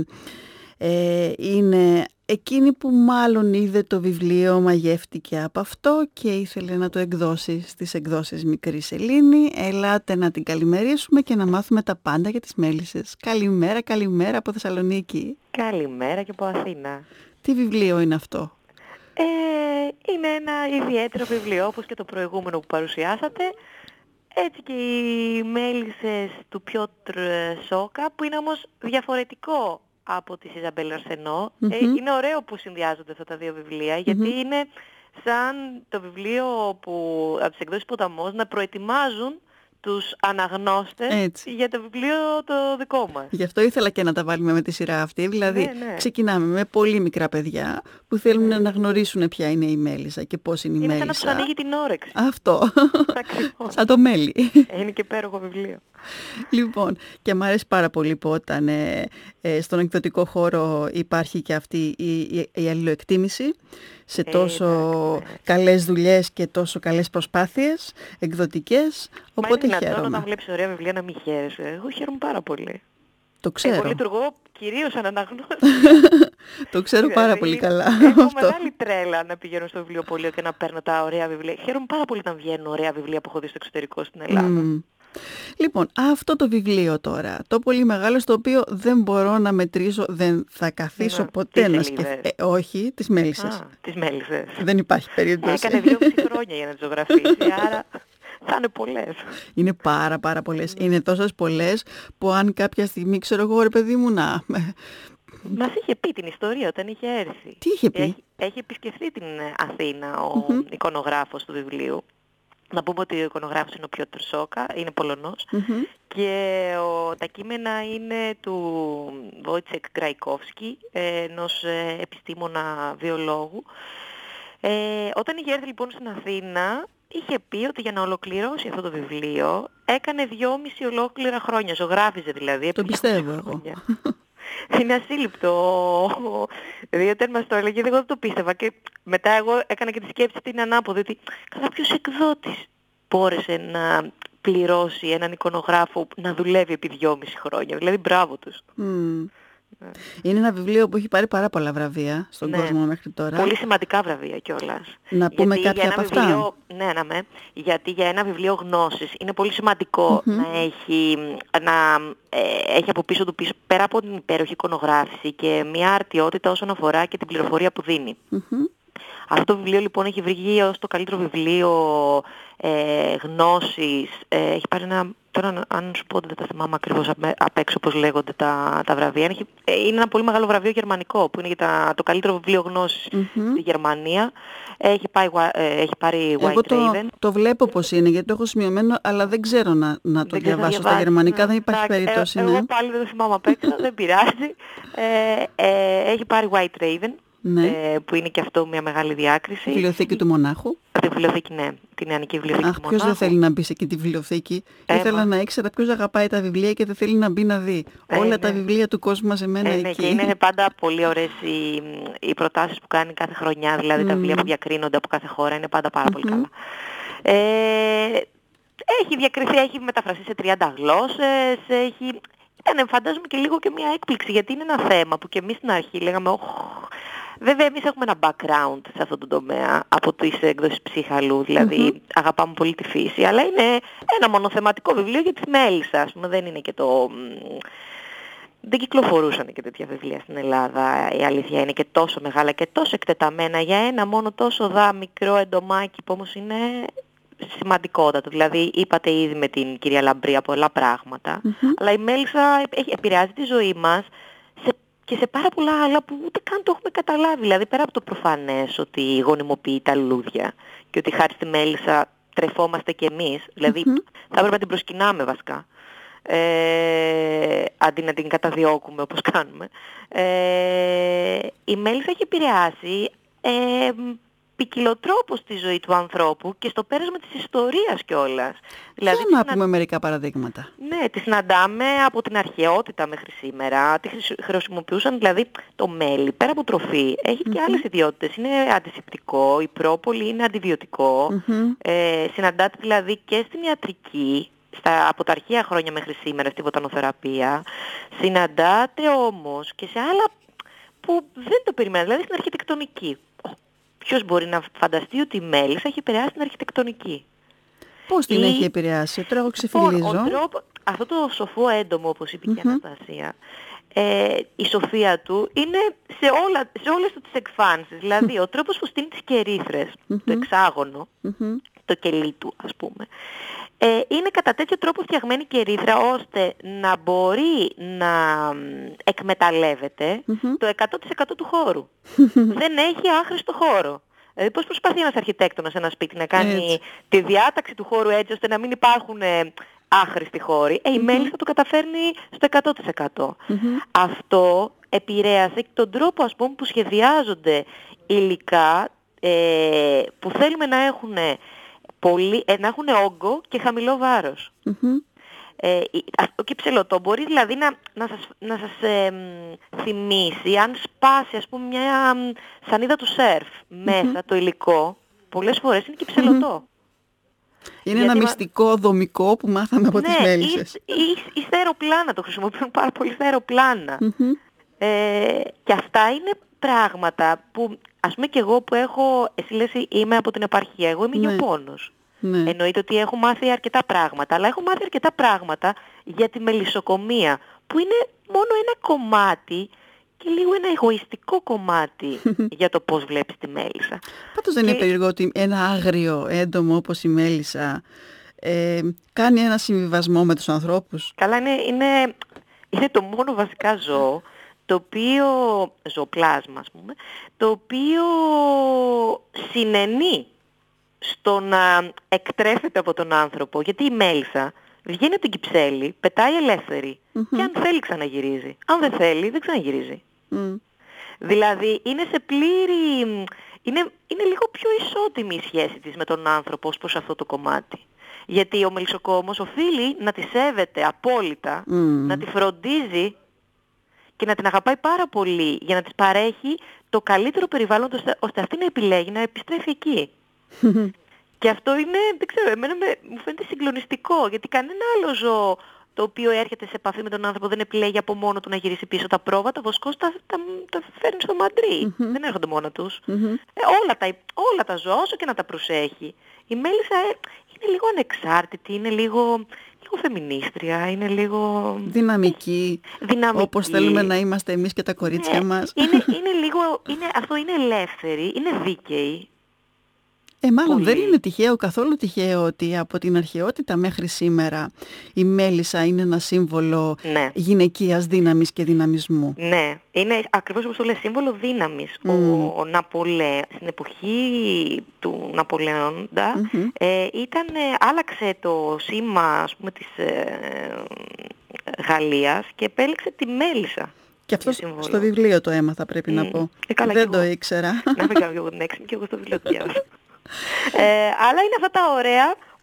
ε, είναι εκείνη που μάλλον είδε το βιβλίο, μαγεύτηκε από αυτό και ήθελε να το εκδώσει στις εκδόσεις Μικρή Σελήνη. Ελάτε να την καλημερίσουμε και να μάθουμε τα πάντα για τις μέλισσες. Καλημέρα, καλημέρα από Θεσσαλονίκη. Καλημέρα και από Αθήνα. Τι βιβλίο είναι αυτό? Ε, είναι ένα ιδιαίτερο βιβλίο, όπως και το προηγούμενο που παρουσιάσατε. Έτσι και οι μέλισσες του Πιότρ Σόκα, που είναι όμως διαφορετικό από τη Ιζαμπέλ Αρσενό. Mm-hmm. Ε, είναι ωραίο που συνδυάζονται αυτά τα δύο βιβλία, γιατί mm-hmm. είναι σαν το βιβλίο που, από τις εκδόσεις Ποταμός να προετοιμάζουν τους αναγνώστες έτσι για το βιβλίο το δικό μας. Γι' αυτό ήθελα και να τα βάλουμε με τη σειρά αυτή. Δηλαδή ναι, ναι. ξεκινάμε με πολύ μικρά παιδιά που θέλουν ναι. να αναγνωρίσουν ποια είναι η μέλισσα και πώς είναι η είναι μέλισσα. Είναι σαν να τους ανοίγει την όρεξη. Αυτό. Σαν το μέλι. Είναι και υπέροχο βιβλίο. Λοιπόν, και μου αρέσει πάρα πολύ που όταν ε, ε, στον εκδοτικό χώρο υπάρχει και αυτή η, η, η αλληλοεκτίμηση σε τόσο ε, καλές δουλειές και τόσο καλές προσπάθειες εκδοτικές. Μα οπότε είναι χαίρομαι. Όταν βλέπεις ωραία βιβλία να μην χαίρεσαι. Εγώ χαίρομαι πάρα πολύ. Το ξέρω. Εγώ λειτουργώ κυρίως σαν αναγνώστη. Το ξέρω πάρα δηλαδή, πολύ καλά. Έχω αυτό. Μεγάλη τρέλα να πηγαίνω στο βιβλιοπωλείο και να παίρνω τα ωραία βιβλία. Χαίρομαι πάρα πολύ να βγαίνουν ωραία βιβλία που έχω δει στο εξωτερικό στην Ελλάδα. Mm. Λοιπόν, αυτό το βιβλίο τώρα, το πολύ μεγάλο, στο οποίο δεν μπορώ να μετρήσω, δεν θα καθίσω ναι, ποτέ να σκεφτώ. Ε, όχι, τις μέλισσες. Α, τις μέλισσες. Δεν υπάρχει περίπτωση. Έκανε δύο μισή χρόνια για να τις ζωγραφίσει, άρα θα είναι πολλές. Είναι πάρα πάρα πολλές. Είναι τόσες πολλές που αν κάποια στιγμή, ξέρω εγώ, ρε παιδί μου, να... Μας είχε πει την ιστορία όταν είχε έρθει. Τι είχε πει? Έχει, έχει επισκεφθεί την Αθήνα ο mm-hmm. εικονογράφος του βιβλίου. Να πούμε ότι ο εικονογράφος είναι ο Πιότρ Σόκα, είναι Πολωνός mm-hmm. και ο, τα κείμενα είναι του Βόιτσεκ Γκραϊκόφσκι, ενός ε, επιστήμονα βιολόγου. Ε, όταν είχε έρθει λοιπόν στην Αθήνα, είχε πει ότι για να ολοκληρώσει αυτό το βιβλίο έκανε δυόμιση ολόκληρα χρόνια, ζωγράφιζε δηλαδή. Το πιστεύω εγώ. Είναι ασύλληπτο. Δηλαδή όταν μας το έλεγε εγώ δεν το πίστευα και μετά εγώ έκανα και τη σκέψη την ανάποδη ότι κατά ποιος εκδότης μπόρεσε να πληρώσει έναν εικονογράφο να δουλεύει επί δυόμιση χρόνια. Δηλαδή μπράβο τους. Mm. Είναι ένα βιβλίο που έχει πάρει πάρα πολλά βραβεία στον ναι. κόσμο μέχρι τώρα. Πολύ σημαντικά βραβεία κιόλας. Να πούμε γιατί κάποια από αυτά. Βιβλίο, ναι, ναι, ναι, γιατί για ένα βιβλίο γνώσης είναι πολύ σημαντικό mm-hmm. να, έχει, να ε, έχει από πίσω του πίσω, πέρα από την υπέροχη εικονογράφηση και μια αρτιότητα όσον αφορά και την πληροφορία που δίνει. Mm-hmm. Αυτό το βιβλίο λοιπόν έχει βγει ως το καλύτερο βιβλίο ε, γνώσης. Ε, έχει πάρει ένα... Τώρα αν σου πω ότι δεν τα θυμάμαι ακριβώς απ' έξω πώς λέγονται τα, τα βραβεία. Είναι, είναι ένα πολύ μεγάλο βραβείο γερμανικό που είναι για τα, το καλύτερο βιβλίο γνώσης mm-hmm. στη Γερμανία. Έχει, πάει, έχει πάρει White Εγώ το, Raven. Το βλέπω πως είναι γιατί το έχω σημειωμένο αλλά δεν ξέρω να, να το δεν διαβάσω στα γερμανικά. Δεν υπάρχει Ά, περίπτωση. Ε, ναι. Εγώ πάλι δεν το θυμάμαι απ' έξω, δεν πειράζει. Ε, ε, έχει πάρει White Raven. Ναι. Ε, που είναι και αυτό μια μεγάλη διάκριση. Βιβλιοθήκη του Μονάχου. Τη βιβλιοθήκη, ναι. Την νεανική βιβλιοθήκη Αχ, του Μονάχου. Ποιος δεν θέλει να μπει σε εκεί τη βιβλιοθήκη. Ε, Ήθελα μα. να ήξερα ποιος αγαπάει τα βιβλία και δεν θέλει να μπει να δει. Ε, Όλα ναι. τα βιβλία του κόσμου μαζεμένα ε, ναι, εκεί. Και είναι πάντα πολύ ωραίες οι, οι προτάσεις που κάνει κάθε χρονιά. Δηλαδή mm. τα βιβλία που διακρίνονται από κάθε χώρα είναι πάντα πάρα mm-hmm. πολύ καλά. Ε, έχει διακριθεί, έχει μεταφραστεί σε τριάντα γλώσσες, έχει... Ήταν, φαντάζομαι, και λίγο και μια έκπληξη, γιατί είναι ένα θέμα που και εμείς στην αρχή λέγαμε, «Οχ». Βέβαια, εμείς έχουμε ένα background σε αυτό το τομέα από τις εκδόσεις Ψύχαλου, δηλαδή mm-hmm. αγαπάμε πολύ τη φύση, αλλά είναι ένα μονοθεματικό βιβλίο για τις μέλισσες, ας πούμε, δεν είναι και το... Δεν κυκλοφορούσαν και τέτοια βιβλία στην Ελλάδα, η αλήθεια είναι, και τόσο μεγάλα και τόσο εκτεταμένα για ένα μόνο τόσο δα μικρό εντομάκι που όμως είναι σημαντικότατο. Δηλαδή είπατε ήδη με την κυρία Λαμπρία πολλά πράγματα, mm-hmm. αλλά η μέλισσα επηρεάζει τη ζωή μας σε, και σε πάρα πολλά άλλα που ούτε καν το έχουμε καταλάβει. Δηλαδή πέρα από το προφανές ότι γονιμοποιεί τα λουλούδια και ότι χάρη στη μέλισσα τρεφόμαστε κι εμείς, δηλαδή mm-hmm. θα έπρεπε να την προσκυνάμε βασικά. Ε, αντί να την καταδιώκουμε όπως κάνουμε. Ε, η μέλισσα έχει επηρεάσει ε, ποικιλοτρόπως στη ζωή του ανθρώπου και στο πέρασμα της ιστορίας κιόλας. Δηλαδή, για να συνα... πούμε μερικά παραδείγματα. Ναι, τη συναντάμε από την αρχαιότητα μέχρι σήμερα. Τη χρησιμοποιούσαν δηλαδή το μέλι, πέρα από τροφή. Έχει mm-hmm. και άλλες ιδιότητες. Είναι αντισηπτικό, η πρόπολη είναι αντιβιωτικό. Mm-hmm. Ε, συναντάται δηλαδή και στην ιατρική, στα, από τα αρχαία χρόνια μέχρι σήμερα στη βοτανοθεραπεία. Συναντάται όμως και σε άλλα που δεν το περιμένω, δηλαδή στην αρχιτεκτονική. Ποιος μπορεί να φανταστεί ότι η μέλισσα έχει επηρεάσει την αρχιτεκτονική. Πώς την η... έχει επηρεάσει, τώρα εγώ ξεφυλίζω. Ο τρόπο, αυτό το σοφό έντομο, όπως είπε mm-hmm. και η Αναστασία, ε, η σοφία του είναι σε, όλα, σε όλες τις εκφάνσεις. Δηλαδή ο τρόπος που στείνει τις κερίθρες, mm-hmm. το εξάγωνο, mm-hmm. το κελί του ας πούμε, ε, είναι κατά τέτοιο τρόπο φτιαγμένη κερίθρα ώστε να μπορεί να εκμεταλλεύεται mm-hmm. το εκατό τοις εκατό του χώρου. Δεν έχει άχρηστο χώρο. Δηλαδή πώς προσπαθεί ένας αρχιτέκτονας ένα σπίτι να κάνει έτσι τη διάταξη του χώρου έτσι ώστε να μην υπάρχουν ε, άχρηστοι χώροι. Ε, η mm-hmm. μέλισσα το καταφέρνει στο εκατό τοις εκατό. Mm-hmm. Αυτό επηρέασε και τον τρόπο ας πούμε που σχεδιάζονται υλικά ε, που θέλουμε να έχουν πολύ, ε, να έχουν όγκο και χαμηλό βάρος. Mm-hmm. Ε, αυτό και ψελωτό μπορεί δηλαδή να, να σας, να σας ε, θυμίσει αν σπάσει ας πούμε μια σανίδα του σερφ μέσα mm-hmm. το υλικό, πολλές φορές είναι και ψελωτό. Mm-hmm. Είναι γιατί ένα μα... μυστικό δομικό που μάθαμε από ναι, τις μέλισσες. Ή, ή, ή στα αεροπλάνα το χρησιμοποιούν πάρα πολύ στα αεροπλάνα. Mm-hmm. Ε, και αυτά είναι πράγματα που ας πούμε και εγώ που έχω, εσύ λες είμαι από την επαρχία, εγώ είμαι ναι. γεωπόνος. Ναι. Εννοείται ότι έχω μάθει αρκετά πράγματα, αλλά έχω μάθει αρκετά πράγματα για τη μελισσοκομεία, που είναι μόνο ένα κομμάτι και λίγο ένα εγωιστικό κομμάτι για το πώς βλέπεις τη μέλισσα. Πάντως δεν και... είναι περίεργο ότι ένα άγριο έντομο όπως η μέλισσα ε, κάνει ένα συμβιβασμό με τους ανθρώπους. Καλά, είναι, είναι, είναι το μόνο βασικά ζώο, το οποίο, ζωοπλάσμα ας πούμε, το οποίο συνενεί στο να εκτρέφεται από τον άνθρωπο, γιατί η μέλισσα βγαίνει από την κυψέλη, πετάει ελεύθερη mm-hmm. και αν θέλει ξαναγυρίζει. Αν δεν θέλει, δεν ξαναγυρίζει. Mm. Δηλαδή είναι σε πλήρη... Είναι, είναι λίγο πιο ισότιμη η σχέση της με τον άνθρωπο ως προς αυτό το κομμάτι. Γιατί ο μελισσοκόμος οφείλει να τη σέβεται απόλυτα, mm. να τη φροντίζει και να την αγαπάει πάρα πολύ για να της παρέχει το καλύτερο περιβάλλον ώστε αυτή να επιλέγει να επιστρέφει εκεί. Και αυτό είναι, δεν ξέρω, εμένα με, μου φαίνεται συγκλονιστικό, γιατί κανένα άλλο ζώο το οποίο έρχεται σε επαφή με τον άνθρωπο δεν επιλέγει από μόνο του να γυρίσει πίσω. Τα πρόβατα, βοσκός τα, τα, τα φέρνει στο μαντρί, mm-hmm. δεν έρχονται μόνα τους. Mm-hmm. Ε, όλα, τα, όλα τα ζώα, όσο και να τα προσέχει. Η μέλισσα ε, είναι λίγο ανεξάρτητη, είναι λίγο, λίγο φεμινίστρια, είναι λίγο... Δυναμική, δυναμική. Όπως θέλουμε να είμαστε εμείς και τα κορίτσια ε, μας. Είναι, είναι λίγο, είναι, αυτό είναι ελεύθερη, είναι δίκαιη. Ε, μάλλον πολύ. Δεν είναι τυχαίο, καθόλου τυχαίο ότι από την αρχαιότητα μέχρι σήμερα η μέλισσα είναι ένα σύμβολο ναι. γυναικείας δύναμης και δυναμισμού. Ναι, είναι ακριβώς όπως το λέει, σύμβολο δύναμης. Mm. Ο, ο Ναπολέ, στην εποχή του Ναπολέοντα, mm-hmm. ε, ήταν, ε, άλλαξε το σήμα ας πούμε, της ε, Γαλλίας και επέλεξε τη μέλισσα. Και αυτό στο βιβλίο το έμαθα, πρέπει mm. να πω. Ε, καλά, δεν το εγώ. ήξερα. Να μην κάνω και εγώ την έξυπνη και εγώ στο βιβλίο το διάβασα. Ε, αλλά είναι αυτά τα ωραία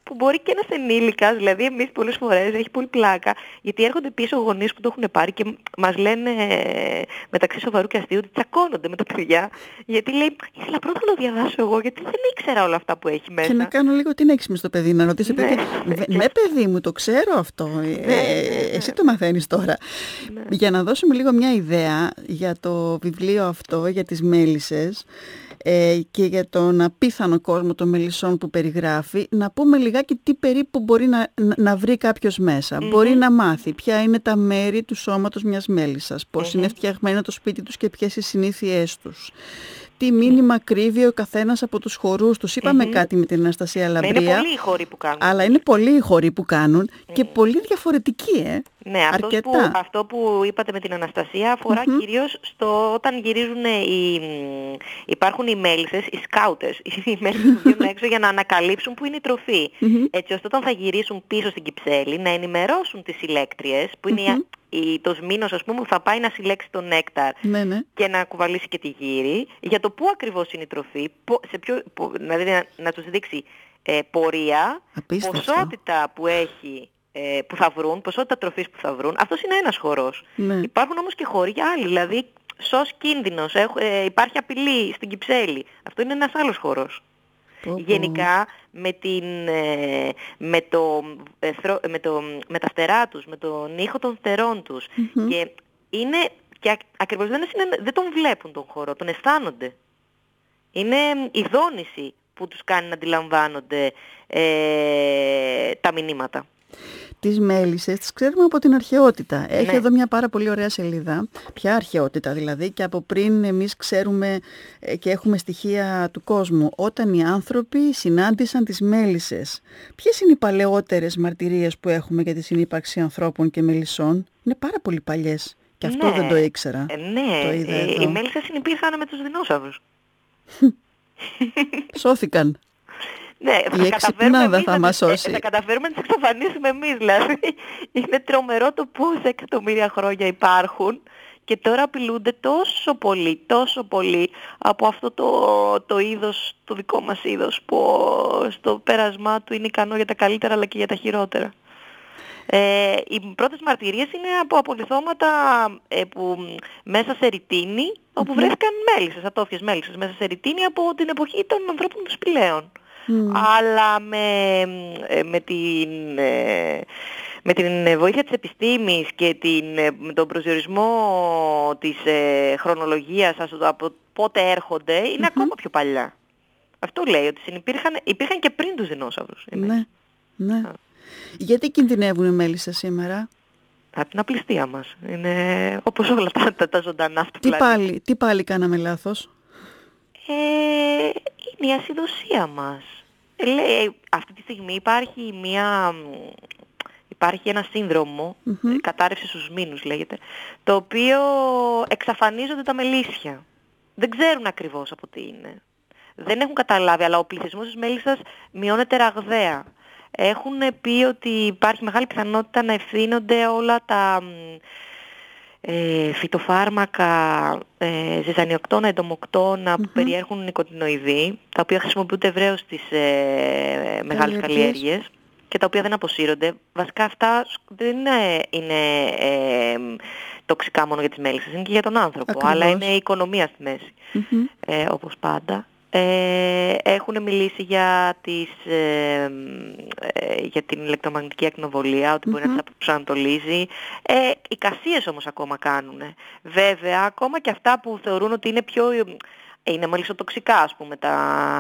που μπορεί και ένας ενήλικας, δηλαδή εμείς πολλές φορές έχει πολύ πλάκα, γιατί έρχονται πίσω γονείς που το έχουν πάρει και μας λένε μεταξύ σοβαρού και αστείου ότι τσακώνονται με τα παιδιά, γιατί λέει, ήθελα πρώτα να το διαβάσω εγώ, γιατί δεν ήξερα όλα αυτά που έχει μέσα. Και να κάνω λίγο την έξιμη στο παιδί, να ρωτήσω, ναι. παιδί, ναι παιδί μου, το ξέρω αυτό, ναι, ε, εσύ το μαθαίνεις τώρα. Ναι. Για να δώσουμε λίγο μια ιδέα για το βιβλίο αυτό, για τις μέλισσες, Ε, και για τον απίθανο κόσμο των μελισσών που περιγράφει, να πούμε λιγάκι τι περίπου μπορεί να, να βρει κάποιος μέσα. Mm-hmm. Μπορεί να μάθει ποια είναι τα μέρη του σώματος μιας μέλισσας, πώς mm-hmm. είναι φτιαγμένο το σπίτι τους και ποιες οι συνήθειές τους. Τι μήνυμα κρύβει ο καθένας από τους χορούς τους. Είπαμε mm-hmm. κάτι με την Αναστασία Λαμπρία. Είναι πολλοί οι χοροί που κάνουν. Αλλά είναι πολλοί οι χοροί που κάνουν mm. και πολύ διαφορετικοί, ε. Ναι, αυτό που, αυτό που είπατε με την Αναστασία αφορά mm-hmm. κυρίως στο όταν γυρίζουν οι, υπάρχουν οι μέλισσες, οι σκάουτες, οι μέλισσες που βγαίνουν έξω για να ανακαλύψουν που είναι η τροφή. Mm-hmm. Έτσι ώστε όταν θα γυρίσουν πίσω στην Κυψέλη να ενημερώσουν τις συλλέκτριες που είναι mm-hmm. η, το σμήνος, ας πούμε, που θα πάει να συλλέξει τον νέκταρ ναι, ναι. και να κουβαλήσει και τη γύρι, για το πού ακριβώς είναι η τροφή, σε ποιο, δηλαδή να, να τους δείξει ε, πορεία, απίστευτο. Ποσότητα που έχει, ε, που θα βρουν, ποσότητα τροφής που θα βρουν. Αυτός είναι ένας χορός. Ναι. Υπάρχουν όμως και χώροι για άλλοι, δηλαδή σως κίνδυνος, ε, ε, υπάρχει απειλή στην Κυψέλη. Αυτό είναι ένας άλλος χορός. Πω, πω. Γενικά με, την, με, το, με, το, με τα φτερά τους, με τον ήχο των φτερών τους mm-hmm. και, είναι, και ακριβώς δεν, είναι, δεν τον βλέπουν τον χορό, τον αισθάνονται. Είναι η δόνηση που τους κάνει να αντιλαμβάνονται ε, τα μηνύματα. Τις μέλισσες τις ξέρουμε από την αρχαιότητα. Έχει ναι. εδώ μια πάρα πολύ ωραία σελίδα, ποια αρχαιότητα δηλαδή, και από πριν εμείς ξέρουμε και έχουμε στοιχεία του κόσμου. Όταν οι άνθρωποι συνάντησαν τις μέλισσες. Ποιες είναι οι παλαιότερες μαρτυρίες που έχουμε για τη συνύπαρξη ανθρώπων και μελισσών? Είναι πάρα πολύ παλιές. Και αυτό ναι. δεν το ήξερα. Ε, ναι, το είδα ε, οι μέλισσες συνυπήρχαν με τους δεινόσαυρους. Σώθηκαν. Ναι, θα καταφέρουμε, θα, μας σώσει. θα καταφέρουμε να τις εξαφανίσουμε εμείς, δηλαδή. Είναι τρομερό το πόσα εκατομμύρια χρόνια υπάρχουν και τώρα απειλούνται τόσο πολύ, τόσο πολύ από αυτό το, το είδος, το δικό μας είδος, που στο πέρασμά του είναι ικανό για τα καλύτερα αλλά και για τα χειρότερα. Ε, οι πρώτες μαρτυρίες είναι από απολιθώματα ε, που, μέσα σε ρητίνη, όπου mm-hmm. βρέθηκαν μέλισσες, ατόφιες μέλισσες, μέσα σε ρητίνη από την εποχή των ανθρώπων των σπηλαίων. Mm. Αλλά με, με, την, με την βοήθεια της επιστήμης και την, με τον προσδιορισμό της ε, χρονολογίας, από πότε έρχονται, είναι mm-hmm. ακόμα πιο παλιά. Αυτό λέει, ότι υπήρχαν, υπήρχαν και πριν τους δεινόσαυρους. Ναι, ναι. Α. Γιατί κινδυνεύουν οι μέλισσες σήμερα? Από την απληστία μας. Είναι όπως όλα τα, τα, τα ζωντανά του τι πλανήτη. Πάλι, τι πάλι κάναμε λάθος? Ε, είναι η ασυδοσία μας. Λέει, αυτή τη στιγμή υπάρχει μια, υπάρχει ένα σύνδρομο, mm-hmm. κατάρρευση στους μήνους λέγεται, το οποίο εξαφανίζονται τα μελίσια. Δεν ξέρουν ακριβώς από τι είναι. Δεν έχουν καταλάβει, αλλά ο πληθυσμός της μέλισσας μειώνεται ραγδαία. Έχουν πει ότι υπάρχει μεγάλη πιθανότητα να ευθύνονται όλα τα ε, φυτοφάρμακα, ε, ζυζανιοκτώνα, εντομοκτώνα mm-hmm. που περιέχουν νοικοτινοειδή, τα οποία χρησιμοποιούνται ευρέως στις ε, μεγάλες καλλιέργειες και τα οποία δεν αποσύρονται. Βασικά αυτά δεν είναι, είναι ε, τοξικά μόνο για τις μέλισσες, είναι και για τον άνθρωπο, ακριβώς. Αλλά είναι η οικονομία στη μέση, mm-hmm. ε, όπως πάντα. Ε, έχουν μιλήσει για, τις, ε, ε, για την ηλεκτρομαγνητική ακτινοβολία, ότι μπορεί mm-hmm. να τις προσανατολίζει. Ε, οι κασίες όμως ακόμα κάνουν. Βέβαια, ακόμα και αυτά που θεωρούν ότι είναι πιο... είναι μελισσοτοξικά, ας πούμε, τα,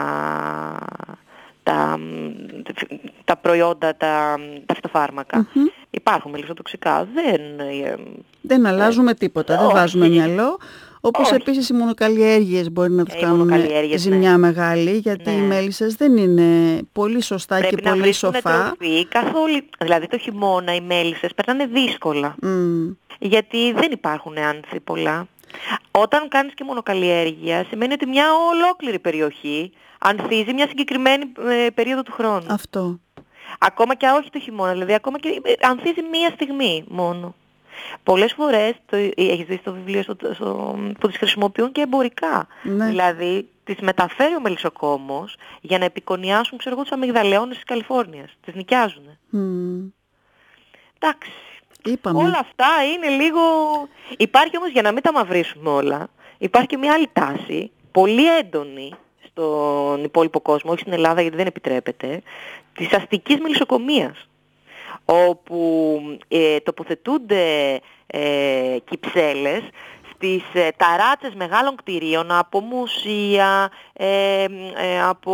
τα, τα προϊόντα, τα, τα φυτοφάρμακα. Mm-hmm. Υπάρχουν μελισσοτοξικά. Δεν, δεν αλλάζουμε ε, τίποτα, δεν βάζουμε μυαλό. Όπως όχι. Επίσης οι μονοκαλλιέργειες μπορεί να τους ε, κάνουν ζημιά ναι. μεγάλη, γιατί ναι. οι μέλισσες δεν είναι πολύ σωστά πρέπει και πολύ σοφά. Τροφή, καθόλου, δηλαδή το χειμώνα οι μέλισσες περνάνε δύσκολα, mm. γιατί δεν υπάρχουν άνθη πολλά. Όταν κάνεις και μονοκαλλιέργεια σημαίνει ότι μια ολόκληρη περιοχή ανθίζει μια συγκεκριμένη ε, περίοδο του χρόνου. Αυτό. Ακόμα και όχι το χειμώνα, δηλαδή ακόμα και ε, ανθίζει μια στιγμή μόνο. Πολλές φορές, το, έχεις δει στο βιβλίο στο, στο, που τις χρησιμοποιούν και εμπορικά. Ναι. Δηλαδή, τις μεταφέρει ο μελισσοκόμος για να επικονιάσουν, ξέρω εγώ, τους αμυγδαλαιώνες της Καλιφόρνιας. Τις νοικιάζουν. Mm. Εντάξει. Είπαμε. Όλα αυτά είναι λίγο... Υπάρχει όμως, για να μην τα μαυρίσουμε όλα, υπάρχει και μια άλλη τάση, πολύ έντονη στον υπόλοιπο κόσμο, όχι στην Ελλάδα γιατί δεν επιτρέπεται, της αστικής μελισσοκομείας, όπου ε, τοποθετούνται ε, κυψέλες στις ε, ταράτσες μεγάλων κτηρίων από μουσεία, ε, ε, από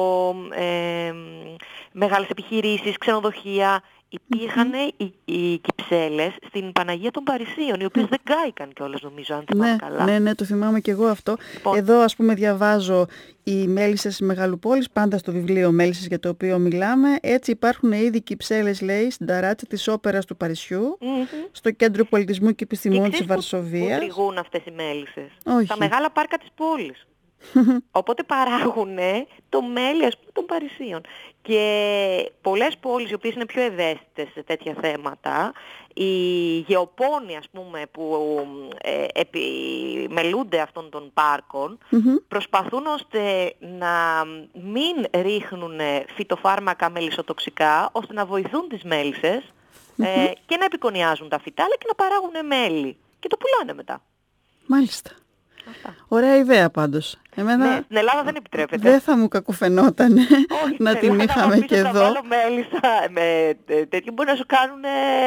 ε, μεγάλες επιχειρήσεις, ξενοδοχεία. Υπήρχαν mm-hmm. οι, οι κυψέλες στην Παναγία των Παρισίων, οι οποίες mm. δεν κάηκαν κιόλας, νομίζω, αν θυμάμαι ναι, καλά. Ναι, ναι, το θυμάμαι κι εγώ αυτό. Λοιπόν, εδώ, ας πούμε, διαβάζω οι μέλισσες μεγαλοπόλεις, πάντα στο βιβλίο Μέλισσες για το οποίο μιλάμε. Έτσι υπάρχουν ήδη κυψέλες, λέει, στην ταράτσα της Όπερας του Παρισιού, mm-hmm. στο Κέντρο Πολιτισμού και Επιστημών της Βαρσοβίας. Πού τριγούν αυτές οι μέλισσες? Όχι. Στα μεγάλα πάρκα της πόλης. Οπότε παράγουν το μέλι, ας πούμε, των Παρισίων. Και πολλές πόλεις οι οποίες είναι πιο ευαίσθητες σε τέτοια θέματα, οι γεωπόνοι, ας πούμε, που ε, επιμελούνται αυτών των πάρκων, mm-hmm. προσπαθούν ώστε να μην ρίχνουν φυτοφάρμακα μελισσοτοξικά, ώστε να βοηθούν τις μέλισσες mm-hmm. ε, και να επικονιάζουν τα φυτά, αλλά και να παράγουν μέλι. Και το πουλάνε μετά. Μάλιστα. Αυτά. Ωραία ιδέα πάντως. Εμένα ναι, στην Ελλάδα δεν επιτρέπεται. Δεν θα μου κακουφαινόταν να την είχαμε και εδώ. Να βάλω μέλισσα με τέτοιο μπορεί να σου κάνουν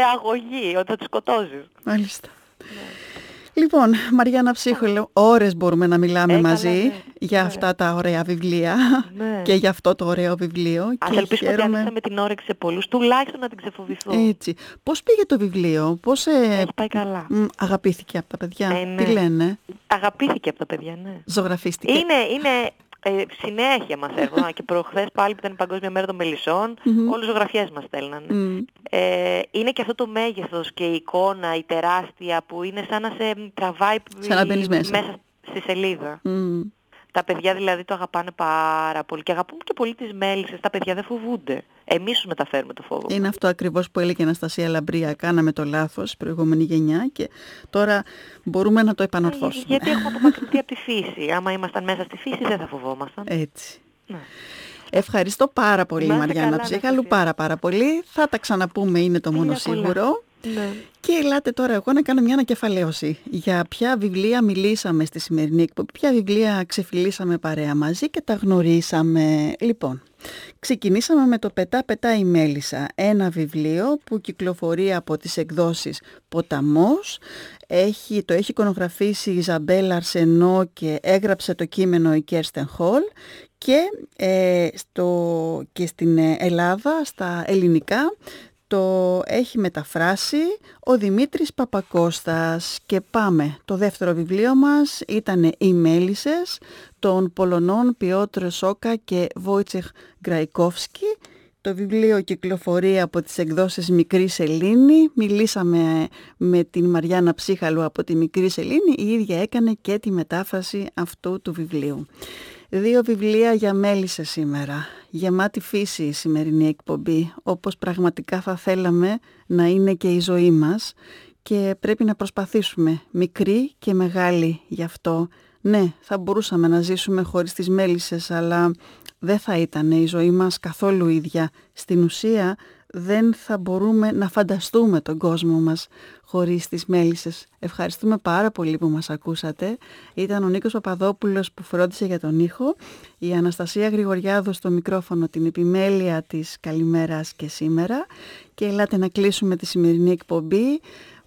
αγωγή όταν τους σκοτώσεις. Μάλιστα. Ναι. Λοιπόν, Μαριάννα Ψίχολου, ώρες μπορούμε να μιλάμε ε, μαζί καλά, ναι. για ναι. αυτά τα ωραία βιβλία ναι. και για αυτό το ωραίο βιβλίο. Ας και ελπίσουμε χαίρομαι... ότι ανοίξαμε την όρεξη σε πολλούς, τουλάχιστον να την ξεφοβηθώ. Έτσι. Πώς πήγε το βιβλίο, πώς ε... Έχει πάει καλά. Μ, αγαπήθηκε από τα παιδιά, ε, ναι. τι λένε? Αγαπήθηκε από τα παιδιά, ναι. Ζωγραφίστηκε. Είναι, είναι ε, συνέχεια μας έρχονταν και προχθές πάλι που ήταν η Παγκόσμια Μέρα των Μελισσών, mm-hmm. όλες οι ζωγραφιές μας στέλνανε. Mm. Ε, είναι και αυτό το μέγεθος και η εικόνα, η τεράστια που είναι σαν να σε τραβάει σαν να μπαίνεις μέσα. μέσα στη σελίδα. Mm. Τα παιδιά δηλαδή το αγαπάνε πάρα πολύ και αγαπούν και πολύ τις μέλισσες. Τα παιδιά δεν φοβούνται. Εμείς τους μεταφέρουμε το φόβο. Είναι αυτό ακριβώς που έλεγε η Αναστασία Λαμπρία. Κάναμε το λάθος η προηγούμενη γενιά και τώρα μπορούμε να το επανορθώσουμε. Ε, γιατί έχουμε απομακρυνθεί από τη φύση. Άμα ήμασταν μέσα στη φύση δεν θα φοβόμασταν. Έτσι. Ναι. Ευχαριστώ πάρα πολύ, να Μαριάννα Ψίχαλου, πάρα πάρα πολύ. Θα τα ξαναπούμε, είναι το μόνο σίγουρο. Ναι. Και ελάτε τώρα εγώ να κάνω μια ανακεφαλαίωση για ποια βιβλία μιλήσαμε στη σημερινή εκπομπή, ποια βιβλία ξεφυλίσαμε παρέα μαζί και τα γνωρίσαμε. Λοιπόν, ξεκινήσαμε με το «Πετά πετά η Μέλισσα», ένα βιβλίο που κυκλοφορεί από τις εκδόσεις Ποταμός. Έχει, το έχει εικονογραφήσει η Ιζαμπέλα Αρσενό και έγραψε το κείμενο η Κέρστεν Χολ. Και, ε, στο, και στην Ελλάδα, στα ελληνικά, το έχει μεταφράσει ο Δημήτρης Παπακώστας. Και πάμε. Το δεύτερο βιβλίο μας ήταν «Οι Μέλισσες» των Πολωνών Πιότρ Σόκα και Βόιτσεχ Γκραϊκόφσκι. Το βιβλίο κυκλοφορεί από τις εκδόσεις Μικρή Σελήνη. Μιλήσαμε με την Μαριάννα Ψίχαλου από τη Μικρή Σελήνη. Η ίδια έκανε και τη μετάφραση αυτού του βιβλίου. Δύο βιβλία για μέλισσες σήμερα. Γεμάτη φύση η σημερινή εκπομπή, όπως πραγματικά θα θέλαμε να είναι και η ζωή μας. Και πρέπει να προσπαθήσουμε, μικρή και μεγάλη γι' αυτό. Ναι, θα μπορούσαμε να ζήσουμε χωρίς τις μέλισσες, αλλά δεν θα ήταν η ζωή μας καθόλου ίδια. Στην ουσία δεν θα μπορούμε να φανταστούμε τον κόσμο μας χωρίς τις μέλισσες. Ευχαριστούμε πάρα πολύ που μας ακούσατε. Ήταν ο Νίκος Παπαδόπουλος που φρόντισε για τον ήχο, η Αναστασία Γρηγοριάδου στο μικρόφωνο, την επιμέλεια της «Καλημέρας και σήμερα». Και ελάτε να κλείσουμε τη σημερινή εκπομπή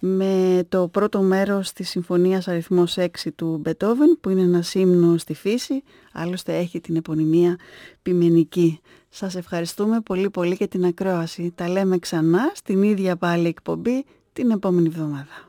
με το πρώτο μέρος της Συμφωνίας αριθμός έξι του Μπετόβεν, που είναι ένα ύμνο στη φύση, άλλωστε έχει την επωνυμία ποιμενική. Σας ευχαριστούμε πολύ πολύ για την ακρόαση. Τα λέμε ξανά στην ίδια πάλι εκπομπή την επόμενη εβδομάδα.